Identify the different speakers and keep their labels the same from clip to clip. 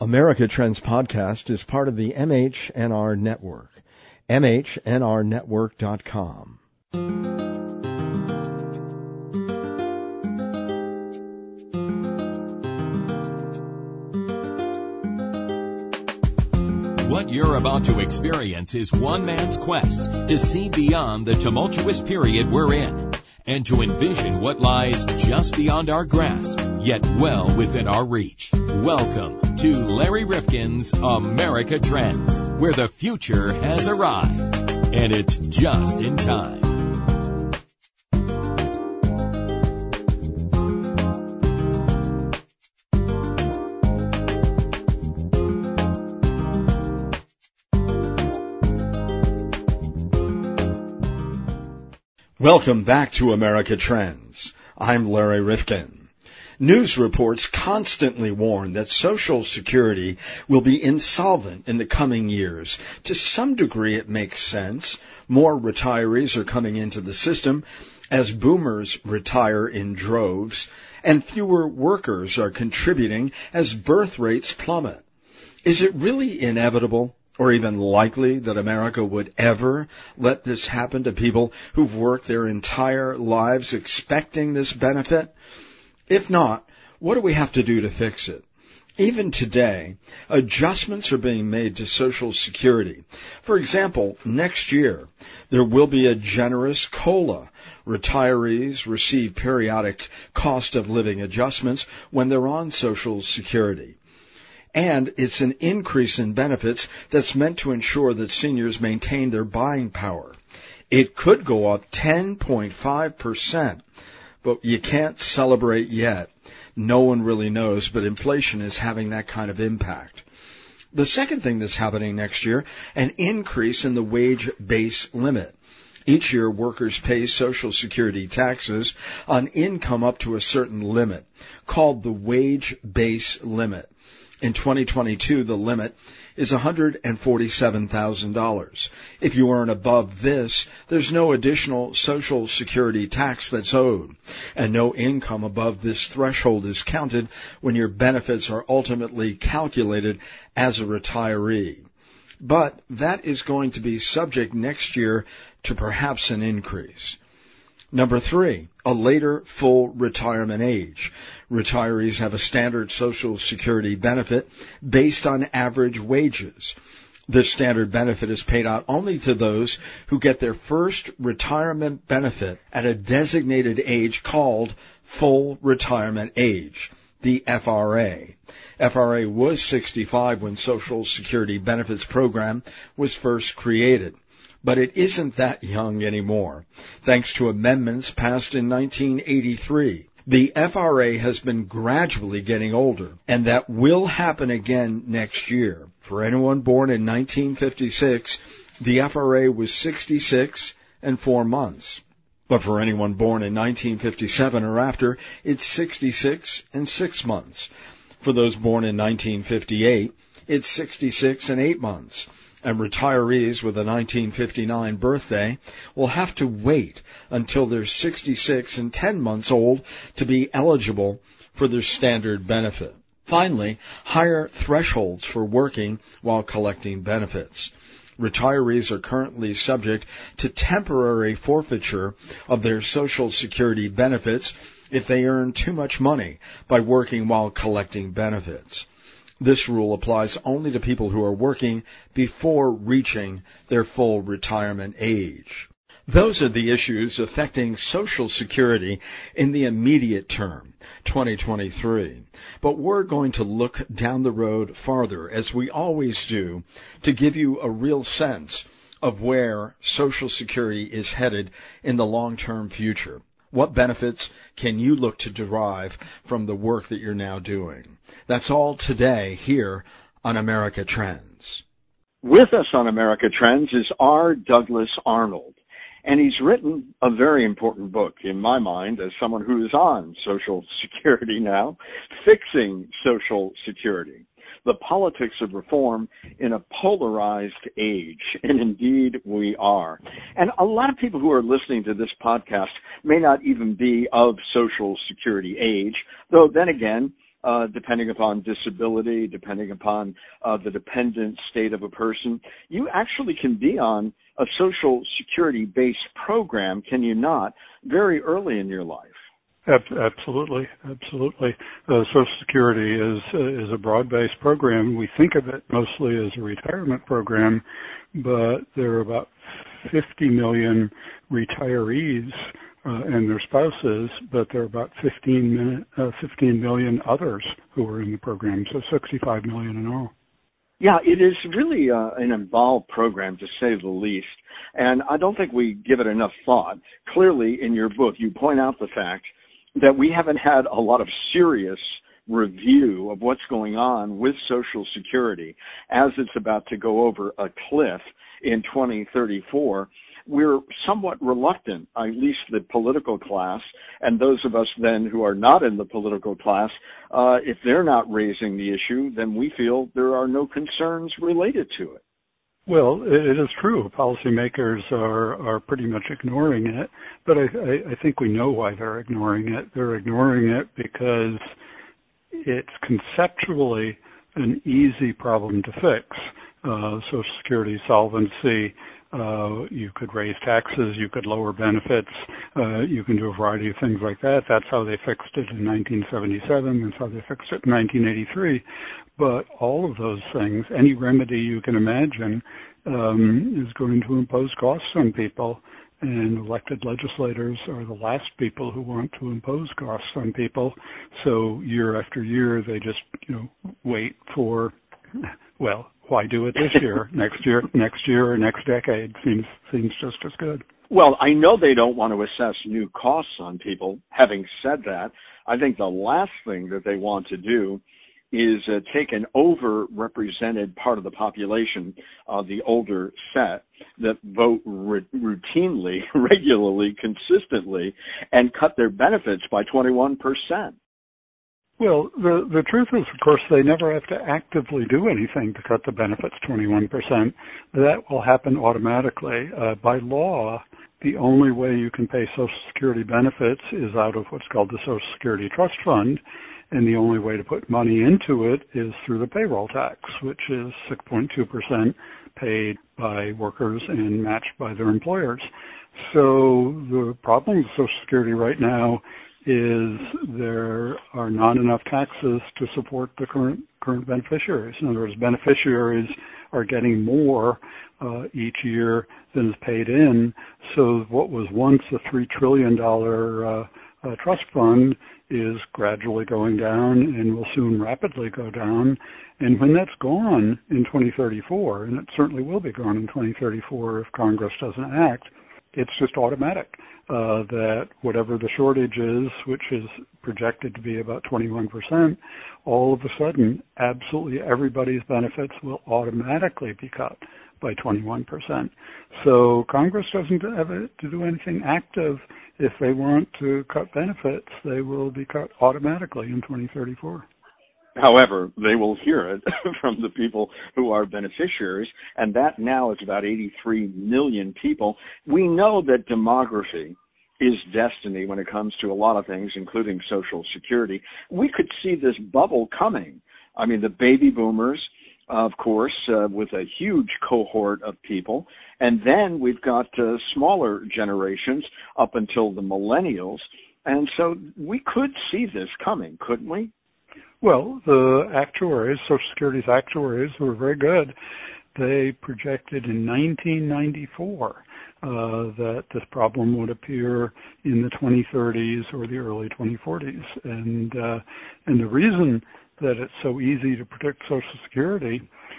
Speaker 1: America Trends Podcast is part of the MHNR Network. MHNRnetwork.com.
Speaker 2: What you're about to experience is one man's quest to see beyond the tumultuous period we're in and to envision what lies just beyond our grasp, yet well within our reach. Welcome to Larry Rifkin's America Trends, where the future has arrived, and it's just in time.
Speaker 1: Welcome back to America Trends. I'm Larry Rifkin. News reports constantly warn that Social Security will be insolvent in the coming years. To some degree, it makes sense. More retirees are coming into the system as boomers retire in droves, and fewer workers are contributing as birth rates plummet. Is it really inevitable or even likely that America would ever let this happen to people who've worked their entire lives expecting this benefit? If not, what do we have to do to fix it? Even today, adjustments are being made to Social Security. For example, next year, there will be a generous COLA. Retirees receive periodic cost of living adjustments when they're on Social Security. And it's an increase in benefits that's meant to ensure that seniors maintain their buying power. It could go up 10.5%, but you can't celebrate yet. No one really knows, but inflation is having that kind of impact. The second thing that's happening next year, an increase in the wage base limit. Each year, workers pay Social Security taxes on income up to a certain limit, called the wage base limit. In 2022, the limit is $147,000. If you earn above this, there's no additional Social Security tax that's owed, and no income above this threshold is counted when your benefits are ultimately calculated as a retiree. But that is going to be subject next year to perhaps an increase. Number 3, a later full retirement age. Retirees have a standard Social Security benefit based on average wages. This standard benefit is paid out only to those who get their first retirement benefit at a designated age called full retirement age, the FRA. FRA was 65 when Social Security Benefits Program was first created. But it isn't that young anymore, thanks to amendments passed in 1983. The FRA has been gradually getting older, and that will happen again next year. For anyone born in 1956, the FRA was 66 and 4 months. But for anyone born in 1957 or after, it's 66 and 6 months. For those born in 1958, it's 66 and 8 months. And retirees with a 1959 birthday will have to wait until they're 66 and 10 months old to be eligible for their standard benefit. Finally, higher thresholds for working while collecting benefits. Retirees are currently subject to temporary forfeiture of their Social Security benefits if they earn too much money by working while collecting benefits. This rule applies only to people who are working before reaching their full retirement age. Those are the issues affecting Social Security in the immediate term, 2023. But we're going to look down the road farther, as we always do, to give you a real sense of where Social Security is headed in the long-term future. What benefits can you look to derive from the work that you're now doing? That's all today here on America Trends.
Speaker 3: With us on America Trends is R. Douglas Arnold, and he's written a very important book, in my mind, as someone who is on Social Security now, Fixing Social Security, the Politics of Reform in a Polarized Age. And indeed we are. And a lot of people who are listening to this podcast may not even be of Social Security age, though then again, depending upon disability, depending upon the dependent state of a person. You actually can be on a Social Security-based program, can you not, very early in your life?
Speaker 4: Absolutely. Social Security is a broad-based program. We think of it mostly as a retirement program, but there are about 50 million retirees and their spouses, but there are about 15 million others who are in the program, so 65 million in all.
Speaker 3: Yeah, it is really an involved program, to say the least, and I don't think we give it enough thought. Clearly, in your book, you point out the fact that we haven't had a lot of serious review of what's going on with Social Security as it's about to go over a cliff in 2034. We're somewhat reluctant, at least the political class, and those of us then who are not in the political class, if they're not raising the issue, then we feel there are no concerns related to it.
Speaker 4: Well, it is true. Policymakers are pretty much ignoring it, but I think we know why they're ignoring it. They're ignoring it because it's conceptually an easy problem to fix. Social Security solvency, you could raise taxes, you could lower benefits, you can do a variety of things like that. That's how they fixed it in 1977. That's how they fixed it in 1983. But all of those things, any remedy you can imagine, is going to impose costs on people. And elected legislators are the last people who want to impose costs on people. So year after year, they just, wait for, well, why do it this year? Next year, or next decade seems just as good.
Speaker 3: Well, I know they don't want to assess new costs on people. Having said that, I think the last thing that they want to do is take an overrepresented part of the population, the older set, that vote routinely, regularly, consistently, and cut their benefits by 21%.
Speaker 4: Well, the truth is, of course, they never have to actively do anything to cut the benefits 21%. That will happen automatically. By law, the only way you can pay Social Security benefits is out of what's called the Social Security Trust Fund, and the only way to put money into it is through the payroll tax, which is 6.2% paid by workers and matched by their employers. So the problem with Social Security right now is there are not enough taxes to support the current beneficiaries. In other words, beneficiaries are getting more each year than is paid in. So what was once a $3 trillion trust fund is gradually going down and will soon rapidly go down. And when that's gone in 2034, and it certainly will be gone in 2034 if Congress doesn't act, it's just automatic that whatever the shortage is, which is projected to be about 21%, all of a sudden, absolutely everybody's benefits will automatically be cut by 21%. So Congress doesn't have to do anything active. If they want to cut benefits, they will be cut automatically in 2034.
Speaker 3: However, they will hear it from the people who are beneficiaries, and that now is about 83 million people. We know that demography is destiny when it comes to a lot of things, including Social Security. We could see this bubble coming. I mean, the baby boomers, of course, with a huge cohort of people, and then we've got smaller generations up until the millennials, and so we could see this coming, couldn't we?
Speaker 4: Well, the actuaries, Social Security's actuaries, were very good. They projected in 1994 that this problem would appear in the 2030s or the early 2040s. And the reason that it's so easy to predict Social Security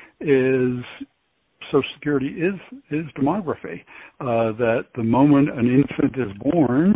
Speaker 4: is Social Security is demography. That the moment an infant is born,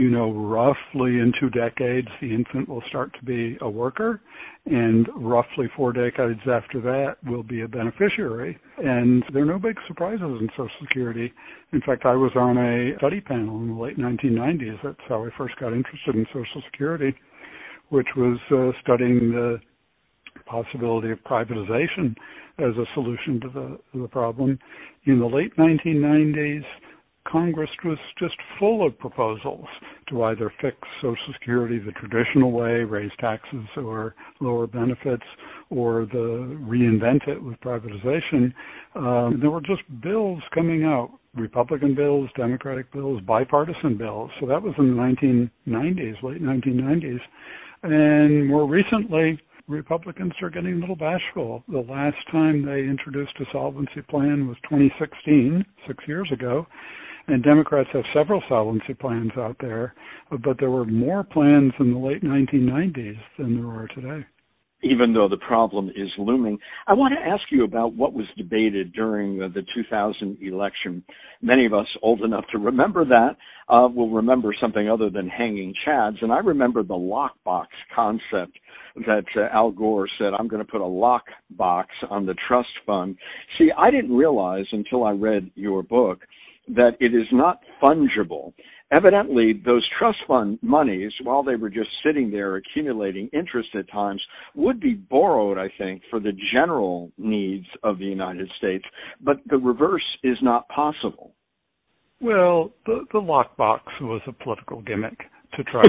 Speaker 4: roughly in 2 decades, the infant will start to be a worker, and roughly 4 decades after that will be a beneficiary. And there are no big surprises in Social Security. In fact, I was on a study panel in the late 1990s. That's how I first got interested in Social Security, which was studying the possibility of privatization as a solution to the problem. In the late 1990s, Congress was just full of proposals to either fix Social Security the traditional way, raise taxes or lower benefits, or reinvent it with privatization. There were just bills coming out, Republican bills, Democratic bills, bipartisan bills. So that was in the 1990s, late 1990s. And more recently, Republicans are getting a little bashful. The last time they introduced a solvency plan was 2016, 6 years ago. And Democrats have several solvency plans out there, but there were more plans in the late 1990s than there are today.
Speaker 3: Even though the problem is looming, I want to ask you about what was debated during the 2000 election. Many of us old enough to remember that will remember something other than hanging chads. And I remember the lockbox concept that Al Gore said, I'm going to put a lockbox on the trust fund. See, I didn't realize until I read your book that it is not fungible. Evidently, those trust fund monies, while they were just sitting there accumulating interest at times, would be borrowed, I think, for the general needs of the United States. But the reverse is not possible.
Speaker 4: Well, the lockbox was a political gimmick to try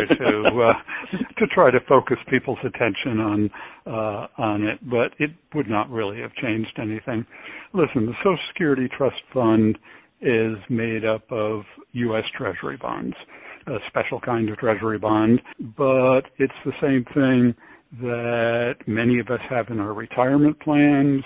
Speaker 4: to focus people's attention on it, but it would not really have changed anything. Listen, the Social Security Trust Fund is made up of U.S. Treasury bonds, a special kind of Treasury bond, but it's the same thing that many of us have in our retirement plans.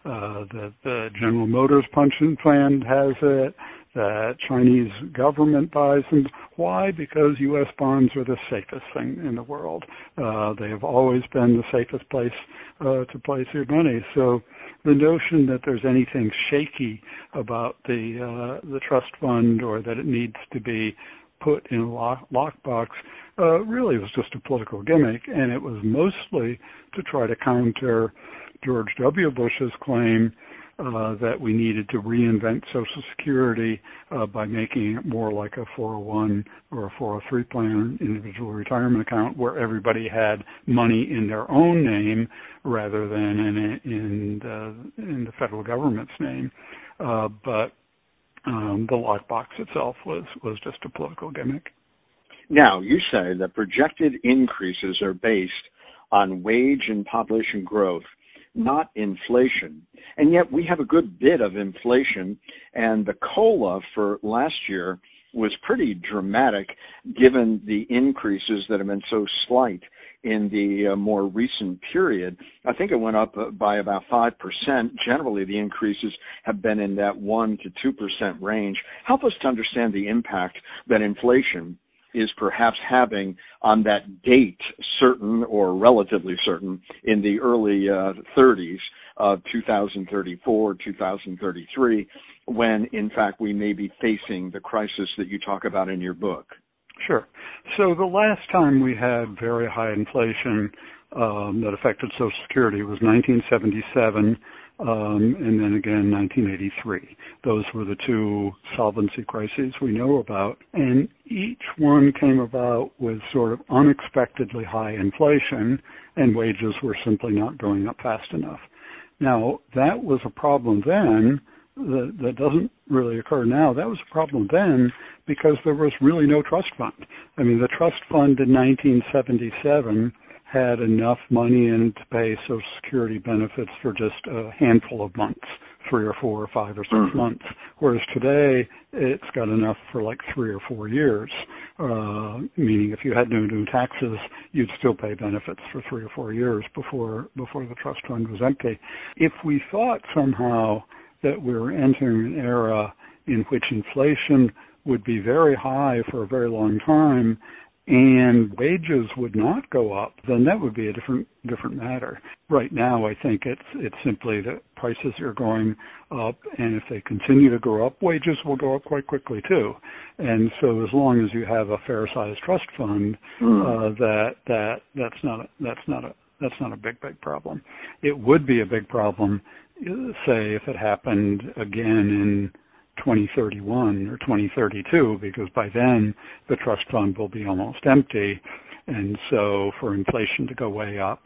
Speaker 4: The General Motors pension plan has it. The Chinese government buys them. Why? Because U.S. bonds are the safest thing in the world. They have always been the safest place to place your money. So the notion that there's anything shaky about the trust fund or that it needs to be put in a lockbox really was just a political gimmick, and it was mostly to try to counter George W. Bush's claim that we needed to reinvent Social Security by making it more like a 401 or a 403 plan, individual retirement account, where everybody had money in their own name rather than in the federal government's name. But the lockbox itself was just a political gimmick.
Speaker 3: Now, you say that projected increases are based on wage and population growth, not inflation. And yet we have a good bit of inflation, and the COLA for last year was pretty dramatic given the increases that have been so slight in the more recent period. I think it went up by about 5%. Generally, the increases have been in that 1% to 2% range. Help us to understand the impact that inflation is perhaps having on that date, certain or relatively certain, in the early 30s of 2034, 2033, when, in fact, we may be facing the crisis that you talk about in your book.
Speaker 4: Sure. So the last time we had very high inflation that affected Social Security was 1977, and then again 1983. Those were the two solvency crises we know about, and each one came about with sort of unexpectedly high inflation, and wages were simply not going up fast enough. Now, that was a problem then that doesn't really occur now. That was a problem then because there was really no trust fund. I mean, the trust fund in 1977 had enough money in it to pay Social Security benefits for just a handful of months, 3 or 4 or 5 or 6 months, whereas today it's got enough for like 3 or 4 years, meaning if you had no new taxes, you'd still pay benefits for 3 or 4 years before the trust fund was empty. If we thought somehow that we were entering an era in which inflation would be very high for a very long time and wages would not go up, then that would be a different matter. Right now, I think it's simply that prices are going up, and if they continue to go up, wages will go up quite quickly too. And so, as long as you have a fair-sized trust fund, that's not a big problem. It would be a big problem, say, if it happened again in 2031 or 2032, because by then the trust fund will be almost empty, and so for inflation to go way up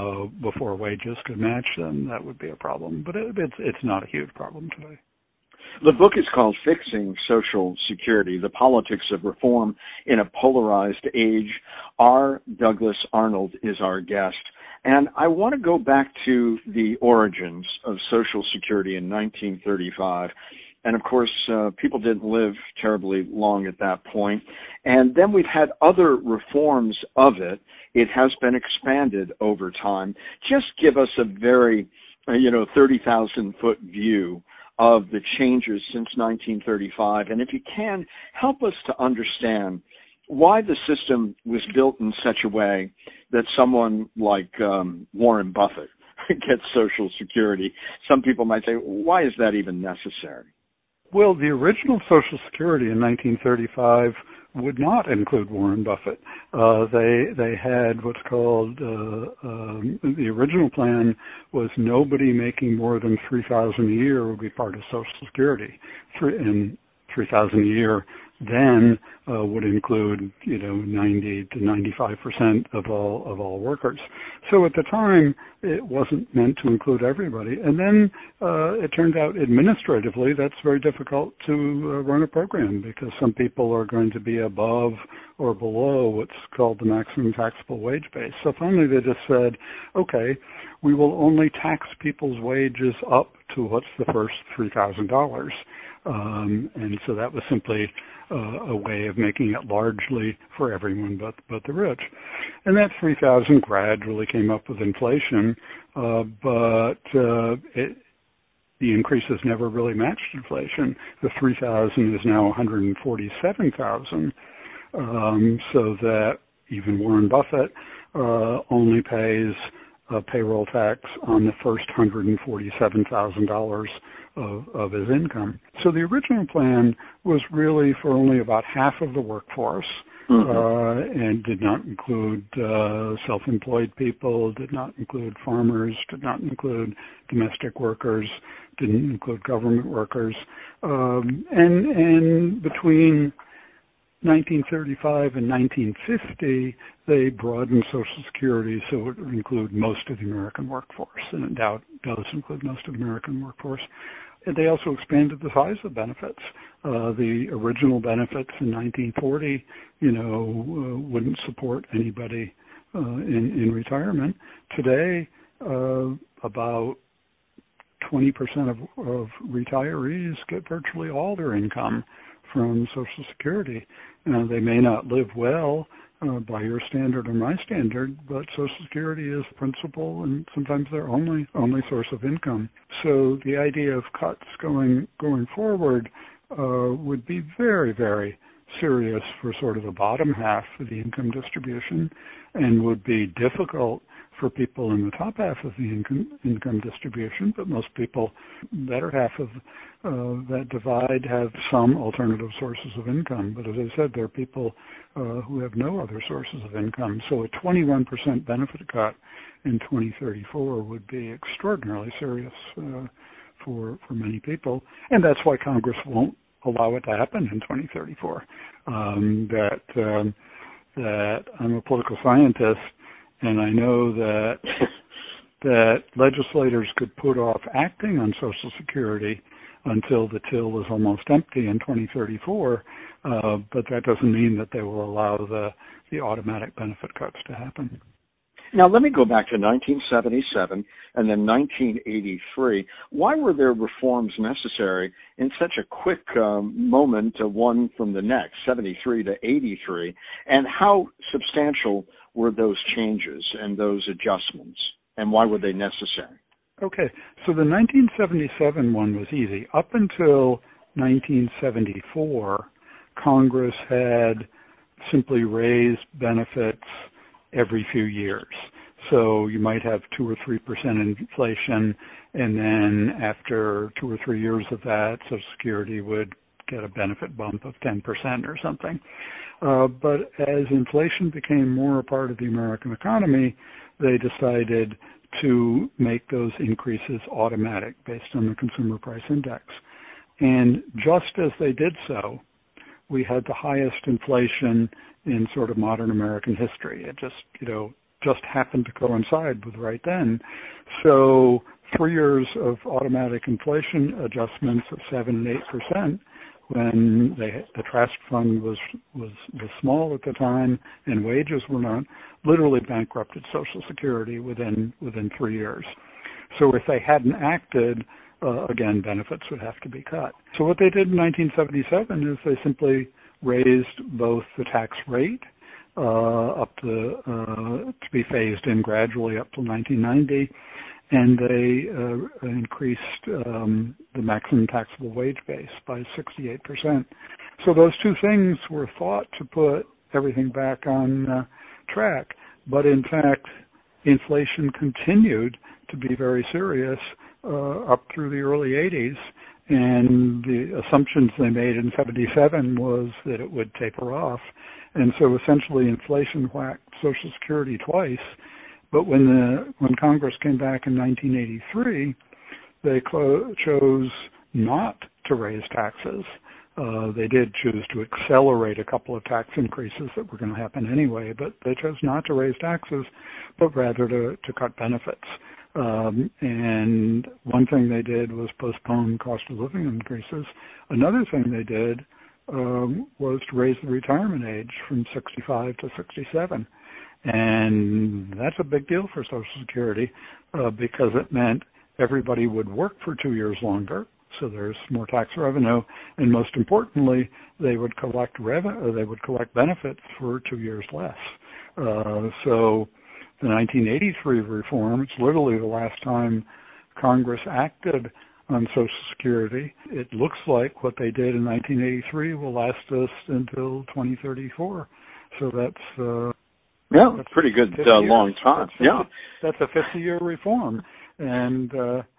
Speaker 4: before wages could match them, that would be a problem. But it's not a huge problem today.
Speaker 3: The book is called Fixing Social Security, The Politics of Reform in a Polarized Age. R. Douglas Arnold is our guest. And I want to go back to the origins of Social Security in 1935. And of course, people didn't live terribly long at that point. And then we've had other reforms of it. It has been expanded over time. Just give us a very, 30,000-foot view of the changes since 1935. And if you can, help us to understand why the system was built in such a way that someone like Warren Buffett gets Social Security. Some people might say, why is that even necessary?
Speaker 4: Well, the original Social Security in 1935 would not include Warren Buffett. They had what's called the original plan was nobody making more than $3,000 a year would be part of Social Security, and $3,000 a year then would include 90 to 95% of all workers. So at the time it wasn't meant to include everybody, and then it turned out administratively that's very difficult to run a program because some people are going to be above or below what's called the maximum taxable wage base. So finally they just said, okay, we will only tax people's wages up to what's the first $3,000. And so that was simply a way of making it largely for everyone but the rich. And that 3,000 gradually came up with inflation, but the increases never really matched inflation. The 3,000 is now 147,000, so that even Warren Buffett only pays payroll tax on the first $147,000 of his income. So the original plan was really for only about half of the workforce, and did not include self-employed people, did not include farmers, did not include domestic workers, didn't include government workers. And between 1935 and 1950, they broadened Social Security so it would include most of the American workforce, and it now does include most of the American workforce. And they also expanded the size of benefits. The original benefits in 1940, wouldn't support anybody in retirement. Today, about 20% of retirees get virtually all their income from Social Security. They may not live well by your standard or my standard, but Social Security is principal and sometimes their only source of income. So the idea of cuts going forward would be very, very serious for sort of the bottom half of the income distribution, and would be difficult for people in the top half of the income distribution, but most people, better half of that divide, have some alternative sources of income. But as I said, there are people who have no other sources of income. So a 21% benefit cut in 2034 would be extraordinarily serious for many people. And that's why Congress won't allow it to happen in 2034. That I'm a political scientist, and I know that legislators could put off acting on Social Security until the till is almost empty in 2034, but that doesn't mean that they will allow the automatic benefit cuts to happen.
Speaker 3: Now, let me go back to 1977 and then 1983. Why were there reforms necessary in such a quick moment, one from the next, 73 to 83? And how substantial were those changes and those adjustments, and why were they necessary?
Speaker 4: Okay, so the 1977 one was easy. Up until 1974, Congress had simply raised benefits every few years. So you might have 2 or 3% inflation, and then after 2 or 3 years of that, Social Security would get a benefit bump of 10% or something. But as inflation became more a part of the American economy, they decided to make those increases automatic based on the Consumer Price Index. And just as they did so, we had the highest inflation in sort of modern American history. It just happened to coincide with right then. So 3 years of automatic inflation adjustments of 7 and 8%, when the trust fund was small at the time and wages were not, literally bankrupted Social Security within 3 years. So if they hadn't acted, again, benefits would have to be cut. So what they did in 1977 is they simply raised both the tax rate up to be phased in gradually up to 1990, and they increased the maximum taxable wage base by 68%. So those two things were thought to put everything back on track, but in fact, inflation continued to be very serious up through the early 80s, and the assumptions they made in 77 was that it would taper off, and so essentially inflation whacked Social Security twice. But when Congress came back in 1983, they chose not to raise taxes. They did choose to accelerate a couple of tax increases that were going to happen anyway, but they chose not to raise taxes, but rather to cut benefits. And one thing they did was postpone cost of living increases. Another thing they did was to raise the retirement age from 65 to 67. And that's a big deal for Social Security because it meant everybody would work for 2 years longer, so there's more tax revenue, and most importantly, they would collect benefits for 2 years less. So the 1983 reform, it's literally the last time Congress acted on Social Security. It looks like what they did in 1983 will last us until 2034. So that's
Speaker 3: pretty good long time.
Speaker 4: That's a 50-year reform, and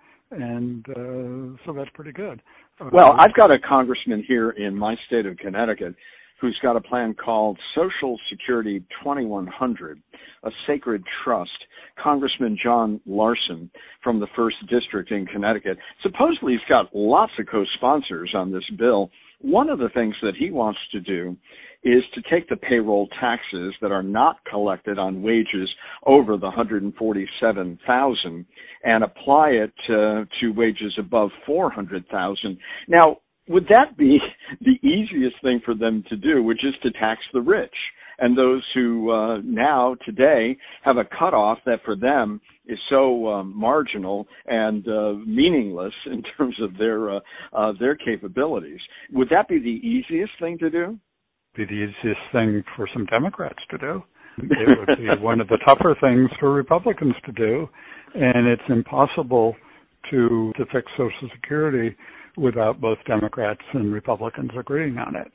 Speaker 4: so that's pretty good.
Speaker 3: Well, I've got a congressman here in my state of Connecticut who's got a plan called Social Security 2100, a sacred trust. Congressman John Larson from the 1st District in Connecticut. Supposedly he's got lots of co-sponsors on this bill. One of the things that he wants to do is to take the payroll taxes that are not collected on wages over the $147,000 and apply it to wages above $400,000. Now, would that be the easiest thing for them to do, which is to tax the rich and those who now, today, have a cutoff that for them is so marginal and meaningless in terms of their capabilities? Would that be the easiest thing to do?
Speaker 4: Be the easiest thing for some Democrats to do. It would be one of the tougher things for Republicans to do, and it's impossible to fix Social Security without both Democrats and Republicans agreeing on it.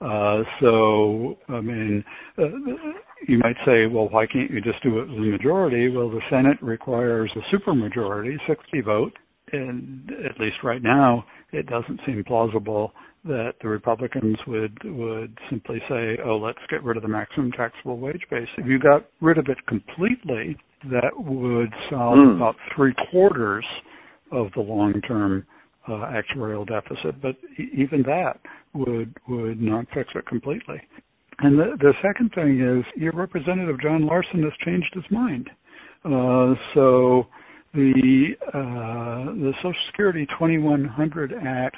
Speaker 4: So, I mean, you might say, well, why can't you just do it with a majority? Well, the Senate requires a supermajority, 60 vote, and at least right now, it doesn't seem plausible that the Republicans would simply say, oh, let's get rid of the maximum taxable wage base. If you got rid of it completely, that would solve about 3/4 of the long-term actuarial deficit, but even that would not fix it completely. And the second thing is, your Representative John Larson has changed his mind. So the Social Security 2100 Act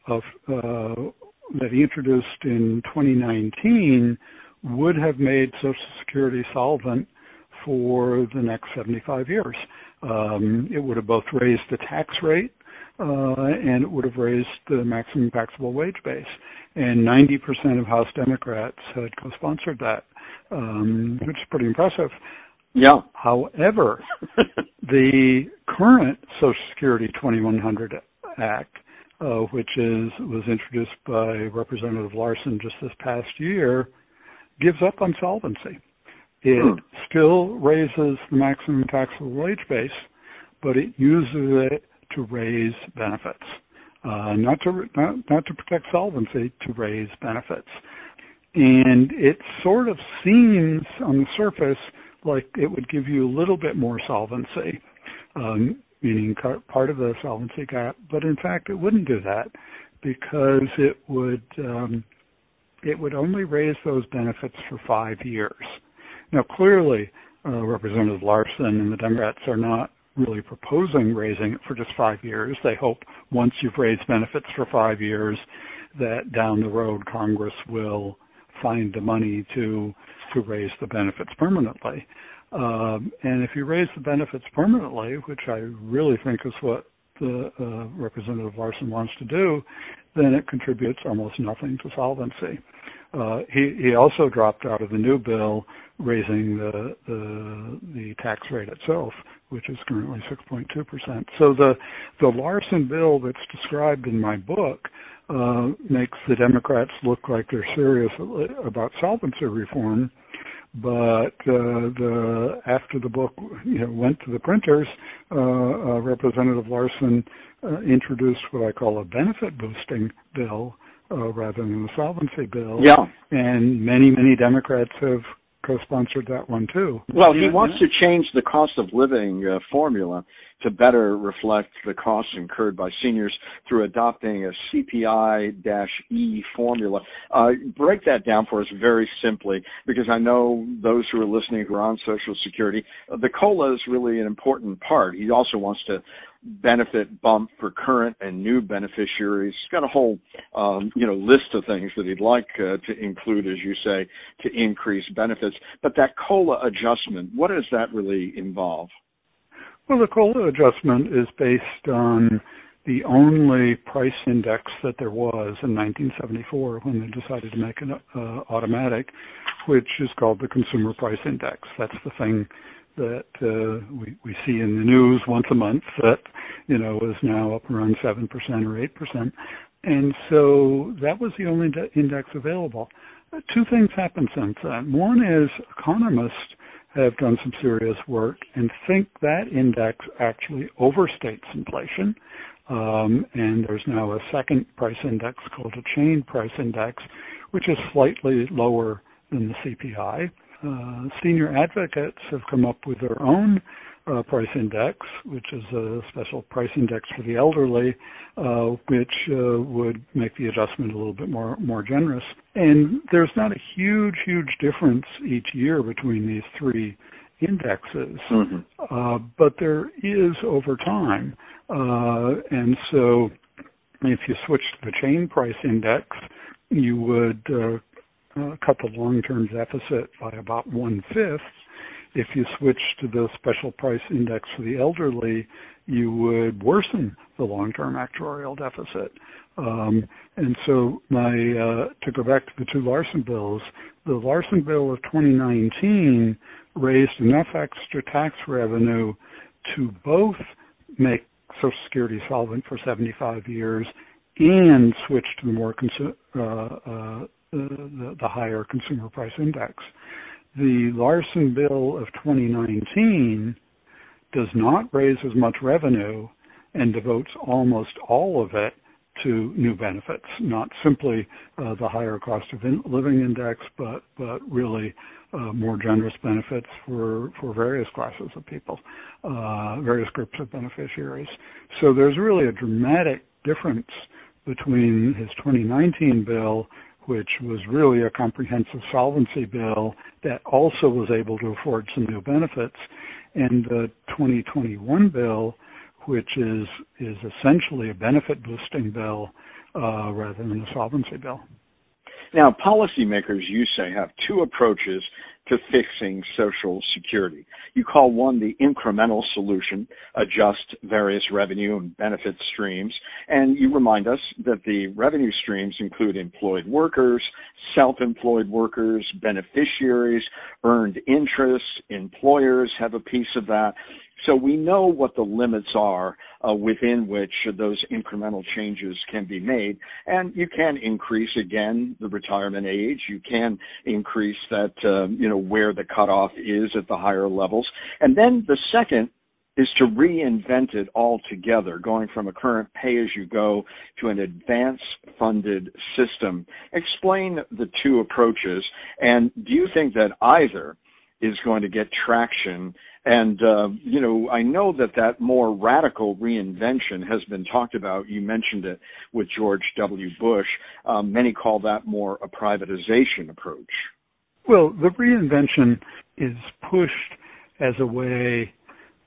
Speaker 4: that he introduced in 2019 would have made Social Security solvent for the next 75 years. It would have both raised the tax rate and it would have raised the maximum taxable wage base. And 90% of House Democrats had co-sponsored that, which is pretty impressive.
Speaker 3: Yeah.
Speaker 4: However, the current Social Security 2100 Act, which was introduced by Representative Larson just this past year, gives up on solvency. It still raises the maximum taxable wage base, but it uses it to raise benefits, not to protect solvency, to raise benefits. And it sort of seems on the surface like it would give you a little bit more solvency, meaning part of the solvency gap, but in fact it wouldn't do that because it would only raise those benefits for 5 years. Now clearly Representative Larson and the Democrats are not really proposing raising it for just 5 years. They hope once you've raised benefits for 5 years that down the road Congress will find the money to raise the benefits permanently. And if you raise the benefits permanently, which I really think is what the Representative Larson wants to do, then it contributes almost nothing to solvency. He also dropped out of the new bill raising the tax rate itself, which is currently 6.2%. So the Larson bill that's described in my book makes the Democrats look like they're serious about solvency reform, but after the book went to the printers, Representative Larson introduced what I call a benefit boosting bill rather than a solvency bill.
Speaker 3: Yeah.
Speaker 4: And many Democrats have co-sponsored that one too.
Speaker 3: Well, he wants to change the cost of living formula to better reflect the costs incurred by seniors through adopting a CPI-E formula. Break that down for us very simply, because I know those who are listening who are on Social Security, the COLA is really an important part. He also wants to benefit bump for current and new beneficiaries. He's got a whole, list of things that he'd like to include, as you say, to increase benefits. But that COLA adjustment, what does that really involve?
Speaker 4: Well, the COLA adjustment is based on the only price index that there was in 1974 when they decided to make it automatic, which is called the Consumer Price Index. That's the thing that we see in the news once a month that, is now up around 7% or 8%. And so that was the only index available. Two things happened since then. One is economists have done some serious work and think that index actually overstates inflation. And there's now a second price index called a chain price index, which is slightly lower than the CPI. Senior advocates have come up with their own price index, which is a special price index for the elderly, which would make the adjustment a little bit more generous. And there's not a huge difference each year between these three indexes, but there is over time. And so if you switch to the chain price index, you would cut the long-term deficit by about 1/5. If you switch to the special price index for the elderly, you would worsen the long-term actuarial deficit. And so to go back to the two Larson bills, the Larson bill of 2019 raised enough extra tax revenue to both make Social Security solvent for 75 years and switch to the more the higher consumer price index. The Larson bill of 2019 does not raise as much revenue and devotes almost all of it to new benefits, not simply the higher cost of living index, but really more generous benefits for various classes of people, various groups of beneficiaries. So there's really a dramatic difference between his 2019 bill, which was really a comprehensive solvency bill that also was able to afford some new benefits, and the 2021 bill, which is essentially a benefit boosting bill rather than a solvency bill.
Speaker 3: Now, policymakers, you say, have two approaches to fixing Social Security. You call one the incremental solution, adjust various revenue and benefit streams, and you remind us that the revenue streams include employed workers, self-employed workers, beneficiaries, earned interest, employers have a piece of that. So we know what the limits are within which those incremental changes can be made. And you can increase, again, the retirement age. You can increase that, where the cutoff is at the higher levels. And then the second is to reinvent it altogether, going from a current pay-as-you-go to an advance-funded system. Explain the two approaches, and do you think that either is going to get traction? And, I know that more radical reinvention has been talked about. You mentioned it with George W. Bush. Many call that more a privatization approach.
Speaker 4: Well, the reinvention is pushed as a way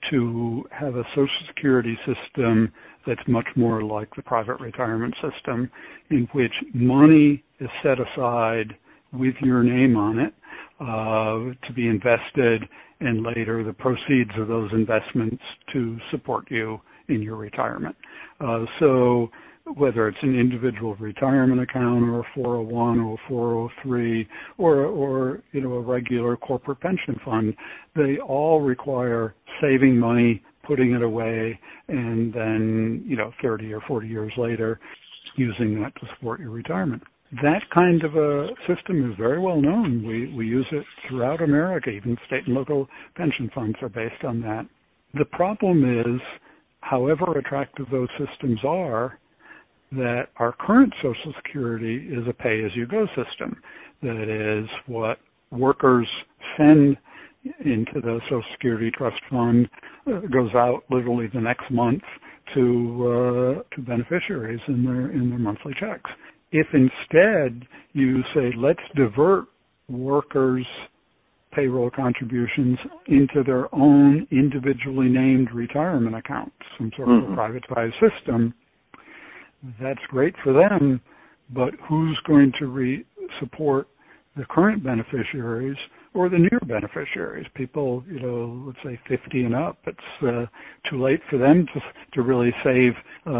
Speaker 4: to have a Social Security system that's much more like the private retirement system, in which money is set aside with your name on it to be invested, and later the proceeds of those investments to support you in your retirement. So whether it's an individual retirement account or a 401 or a 403 or a regular corporate pension fund, they all require saving money, putting it away, and then 30 or 40 years later using that to support your retirement. That kind of a system is very well known. We use it throughout America. Even state and local pension funds are based on that. The problem is, however attractive those systems are, that our current Social Security is a pay-as-you-go system. That is, what workers send into the Social Security Trust Fund goes out literally the next month to beneficiaries in their monthly checks. If instead you say, let's divert workers' payroll contributions into their own individually named retirement accounts, some sort of a privatized system, that's great for them, but who's going to support the current beneficiaries or the new beneficiaries? People, let's say 50 and up. It's too late for them to really save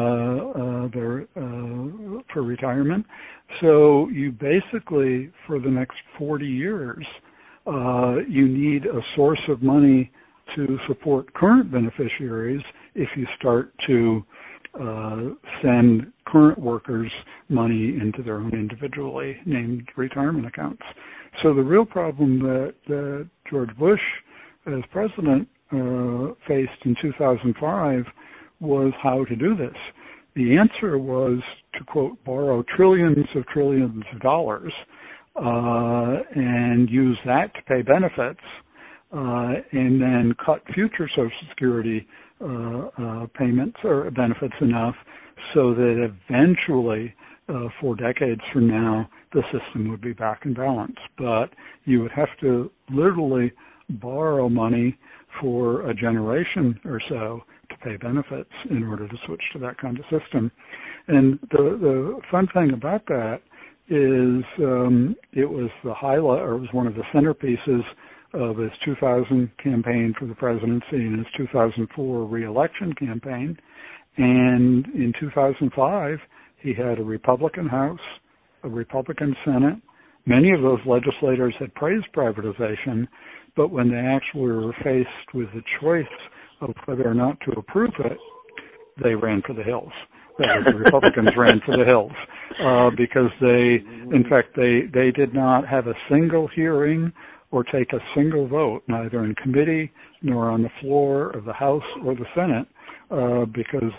Speaker 4: for retirement. So you basically, for the next 40 years, you need a source of money to support current beneficiaries if you start to send current workers money into their own individually named retirement accounts. So the real problem that George Bush, as president, faced in 2005 was how to do this. The answer was to, quote, borrow trillions of dollars and use that to pay benefits and then cut future Social Security payments or benefits enough so that eventually, 4 decades from now, the system would be back in balance. But you would have to literally borrow money for a generation or so to pay benefits in order to switch to that kind of system. And the fun thing about that is it was the highlight, or it was one of the centerpieces of his 2000 campaign for the presidency and his 2004 re-election campaign. And in 2005, he had a Republican House, a Republican Senate. Many of those legislators had praised privatization, but when they actually were faced with the choice of whether or not to approve it, they ran for the hills. The Republicans ran for the hills because they did not have a single hearing or take a single vote, neither in committee nor on the floor of the House or the Senate, because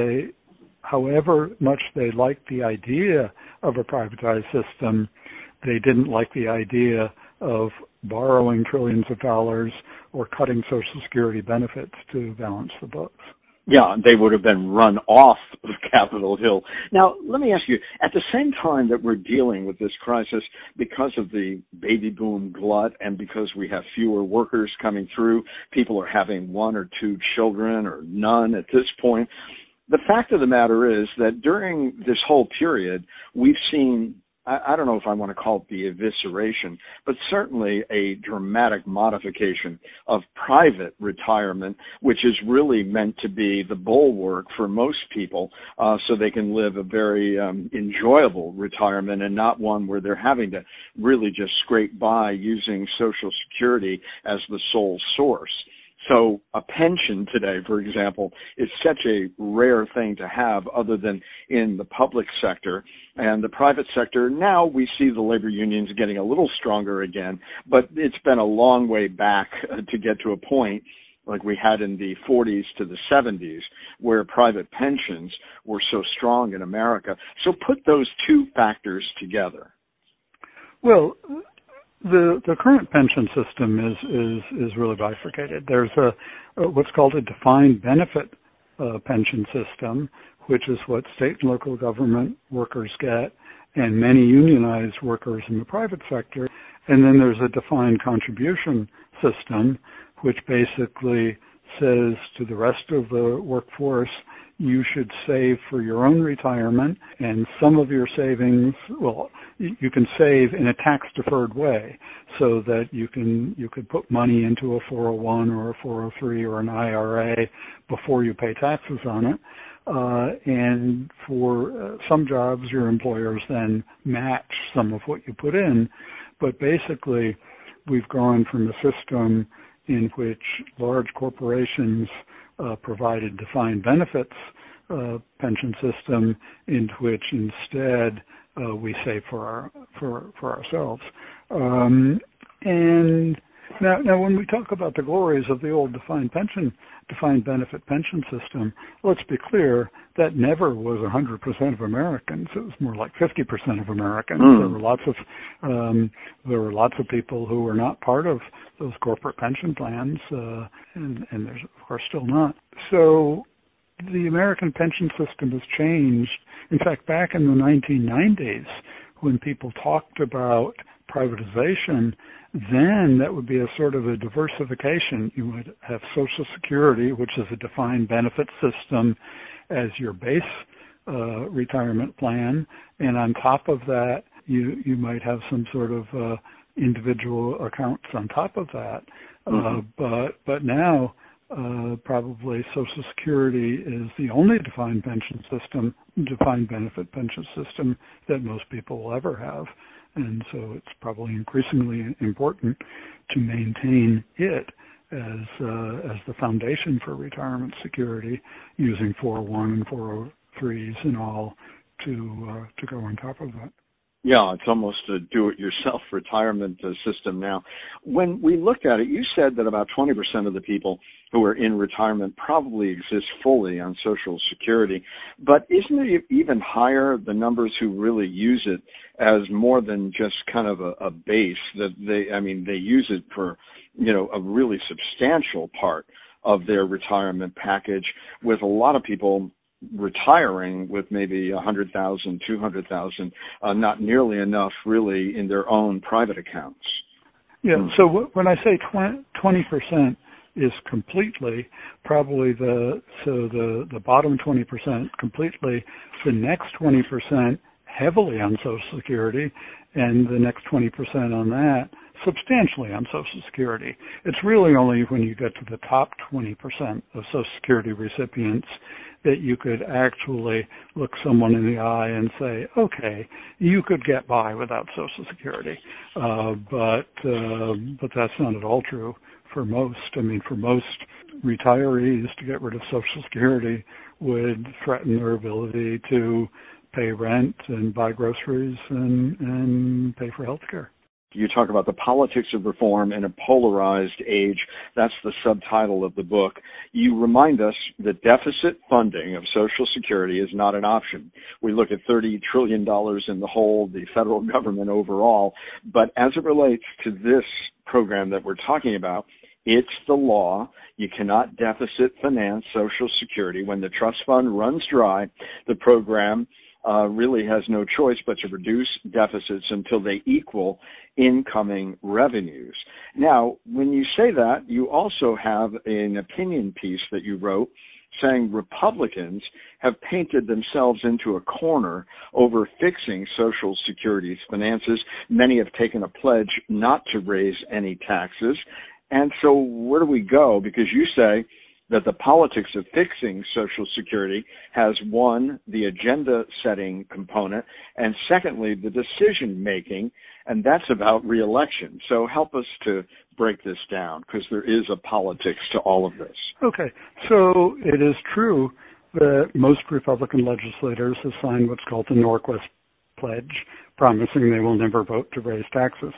Speaker 4: however much they liked the idea of a privatized system, they didn't like the idea of borrowing trillions of dollars or cutting Social Security benefits to balance the books.
Speaker 3: Yeah, they would have been run off of Capitol Hill. Now, let me ask you, at the same time that we're dealing with this crisis because of the baby boom glut and because we have fewer workers coming through, people are having 1 or 2 children or none at this point, the fact of the matter is that during this whole period, we've seen, I don't know if I want to call it the evisceration, but certainly a dramatic modification of private retirement, which is really meant to be the bulwark for most people so they can live a very enjoyable retirement and not one where they're having to really just scrape by using Social Security as the sole source. So a pension today, for example, is such a rare thing to have other than in the public sector. And the private sector, now we see the labor unions getting a little stronger again, but it's been a long way back to get to a point like we had in the 40s to the 70s where private pensions were so strong in America. So put those two factors together.
Speaker 4: Well, the current pension system is really bifurcated. There's what's called a defined benefit pension system, which is what state and local government workers get, and many unionized workers in the private sector. And then there's a defined contribution system, which basically says to the rest of the workforce, you should save for your own retirement, and some of your savings, well, you can save in a tax-deferred way, so that you could put money into a 401 or a 403 or an IRA before you pay taxes on it. And for some jobs, your employers then match some of what you put in. But basically, we've gone from a system in which large corporations provided defined benefits pension system, in which instead we save for ourselves. And now, when we talk about the glories of the old defined benefit pension system, let's be clear, that never was 100% of Americans. It was more like 50% of Americans. There were lots of people who were not part of those corporate pension plans, and there's of course still not. So the American pension system has changed. In fact, back in the 1990s, when people talked about privatization, then that would be a sort of a diversification. You would have Social Security, which is a defined benefit system, as your base retirement plan, and on top of that, you might have some sort of individual accounts on top of that. But now probably Social Security is the only defined benefit pension system that most people will ever have. And so it's probably increasingly important to maintain it as the foundation for retirement security, using 401 and 403s and all to go on top of that.
Speaker 3: Yeah, it's almost a do-it-yourself retirement system now. When we looked at it, you said that about 20% of the people who are in retirement probably exist fully on Social Security. But isn't it even higher, the numbers who really use it as more than just kind of a base? That they use it for, a really substantial part of their retirement package, with a lot of people retiring with maybe 100,000, 200,000, not nearly enough really in their own private accounts.
Speaker 4: Yeah. So when I say 20% is completely, probably the bottom 20% completely, the next 20% heavily on Social Security, and the next 20% on that substantially on Social Security. It's really only when you get to the top 20% of Social Security recipients that you could actually look someone in the eye and say, okay, you could get by without Social Security. But that's not at all true for most. I mean, for most retirees, to get rid of Social Security would threaten their ability to pay rent and buy groceries and pay for health care.
Speaker 3: You talk about the politics of reform in a polarized age. That's the subtitle of the book. You remind us that deficit funding of Social Security is not an option. We look at $30 trillion in the hole, the federal government overall. But as it relates to this program that we're talking about, it's the law. You cannot deficit finance Social Security. When the trust fund runs dry, the program really has no choice but to reduce deficits until they equal incoming revenues. Now, when you say that, you also have an opinion piece that you wrote saying Republicans have painted themselves into a corner over fixing Social Security's finances. Many have taken a pledge not to raise any taxes. And so where do we go? Because you say that the politics of fixing Social Security has, one, the agenda-setting component, and secondly, the decision-making, and that's about re-election. So help us to break this down, because there is a politics to all of this.
Speaker 4: Okay. So it is true that most Republican legislators have signed what's called the Norquist Pledge, promising they will never vote to raise taxes.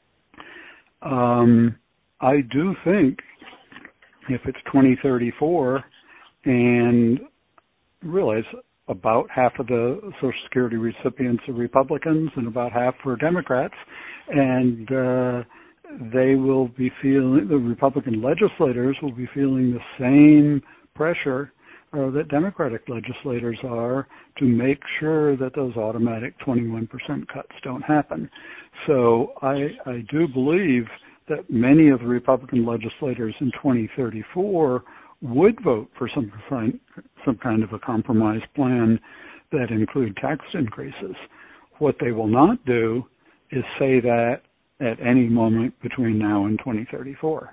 Speaker 4: I do think if it's 2034 and realize about half of the Social Security recipients are Republicans and about half are Democrats, and they will be feeling, the Republican legislators will be feeling the same pressure that Democratic legislators are to make sure that those automatic 21% cuts don't happen. So I do believe that many of the Republican legislators in 2034 would vote for some kind of a compromise plan that include tax increases. What they will not do is say that at any moment between now and 2034.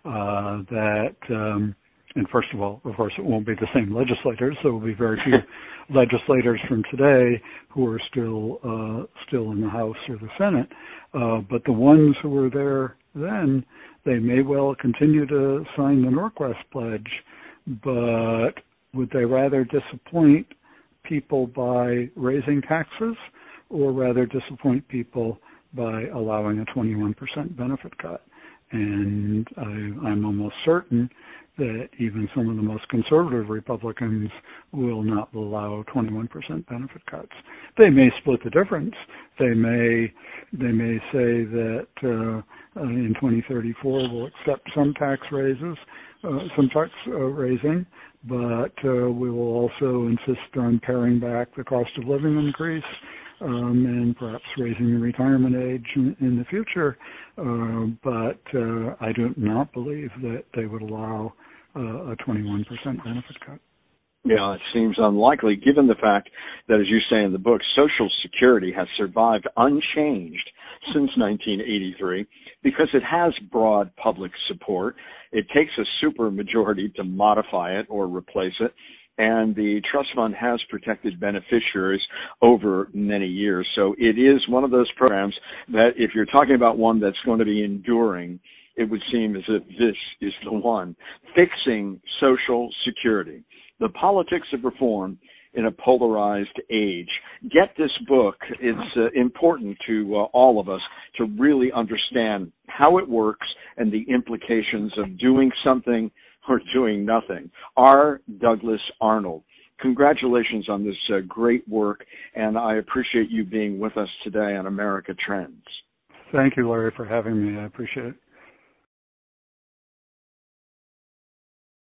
Speaker 4: And first of all, of course, it won't be the same legislators. There will be very few legislators from today who are still in the House or the Senate. But the ones who were there then, they may well continue to sign the Norquist Pledge, but would they rather disappoint people by raising taxes or rather disappoint people by allowing a 21% benefit cut? And I'm almost certain that even some of the most conservative Republicans will not allow 21% benefit cuts. They may split the difference. They may say that in 2034 we'll accept some tax raises, raising, but we will also insist on paring back the cost of living increase and perhaps raising the retirement age in the future. But I do not believe that they would allow a 21% benefit cut.
Speaker 3: Yeah, it seems unlikely given the fact that, as you say in the book, Social Security has survived unchanged since 1983 because it has broad public support. It takes a supermajority to modify it or replace it, and the trust fund has protected beneficiaries over many years. So it is one of those programs that if you're talking about one that's going to be enduring, it would seem as if this is the one. Fixing Social Security, the politics of reform in a polarized age. Get this book. It's important to all of us to really understand how it works and the implications of doing something or doing nothing. R. Douglas Arnold. Congratulations on this great work, and I appreciate you being with us today on America Trends.
Speaker 4: Thank you, Larry, for having me. I appreciate it.